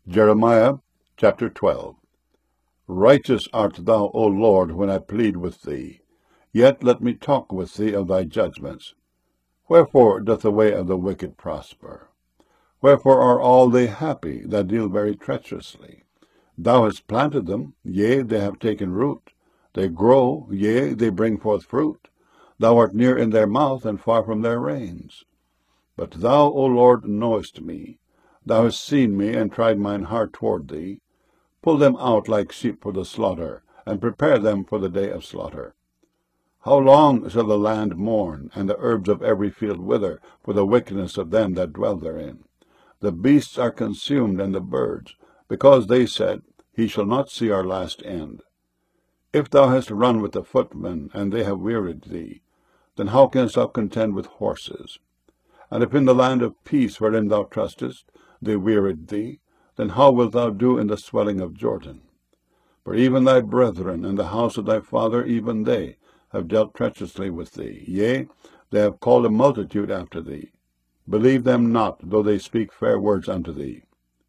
Jeremiah chapter 12. Righteous art thou, O Lord, when I plead with thee. Yet let me talk with thee of thy judgments. Wherefore doth the way of the wicked prosper? Wherefore are all they happy that deal very treacherously? Thou hast planted them, yea, they have taken root. They grow, yea, they bring forth fruit. Thou art near in their mouth, and far from their reins. But thou, O Lord, knowest me. Thou hast seen me, and tried mine heart toward thee. Pull them out like sheep for the slaughter, and prepare them for the day of slaughter. How long shall the land mourn, and the herbs of every field wither, for the wickedness of them that dwell therein? The beasts are consumed, and the birds, because they said, He shall not see our last end. If thou hast run with the footmen, and they have wearied thee, then how canst thou contend with horses? And if in the land of peace wherein thou trustest, they wearied thee, then how wilt thou do in the swelling of Jordan? For even thy brethren and the house of thy father, even they, have dealt treacherously with thee. Yea, they have called a multitude after thee. Believe them not, though they speak fair words unto thee.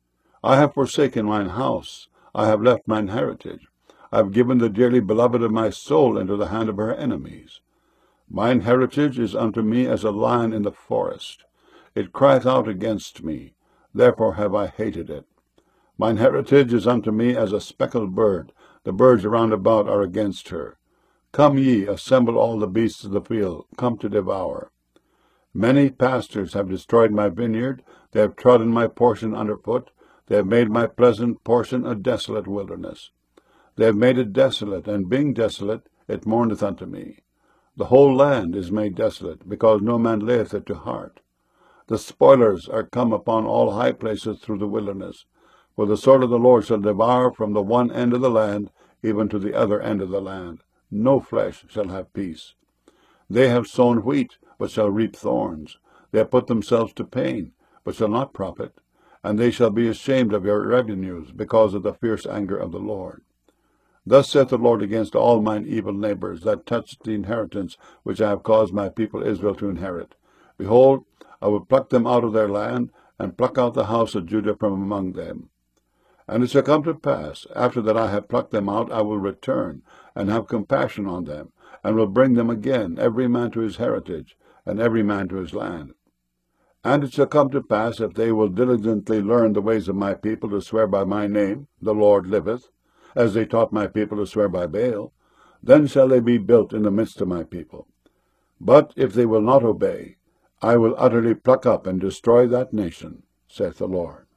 I have forsaken mine house, I have left mine heritage. I have given the dearly beloved of my soul into the hand of her enemies. Mine heritage is unto me as a lion in the forest. It crieth out against me, therefore have I hated it. Mine heritage is unto me as a speckled bird. The birds round about are against her. Come ye, assemble all the beasts of the field, come to devour. Many pastors have destroyed my vineyard. They have trodden my portion under foot. They have made my pleasant portion a desolate wilderness. They have made it desolate, and being desolate, it mourneth unto me. The whole land is made desolate, because no man layeth it to heart. The spoilers are come upon all high places through the wilderness. For the sword of the Lord shall devour from the one end of the land, even to the other end of the land. No flesh shall have peace. They have sown wheat, but shall reap thorns. They have put themselves to pain, but shall not profit. And they shall be ashamed of your revenues, because of the fierce anger of the Lord. Thus saith the Lord against all mine evil neighbors, that touch the inheritance which I have caused my people Israel to inherit. Behold, I will pluck them out of their land, and pluck out the house of Judah from among them. And it shall come to pass, after that I have plucked them out, I will return, and have compassion on them, and will bring them again, every man to his heritage, and every man to his land. And it shall come to pass, if they will diligently learn the ways of my people to swear by my name, the Lord liveth, as they taught my people to swear by Baal, then shall they be built in the midst of my people. But if they will not obey, I will utterly pluck up and destroy that nation, saith the Lord.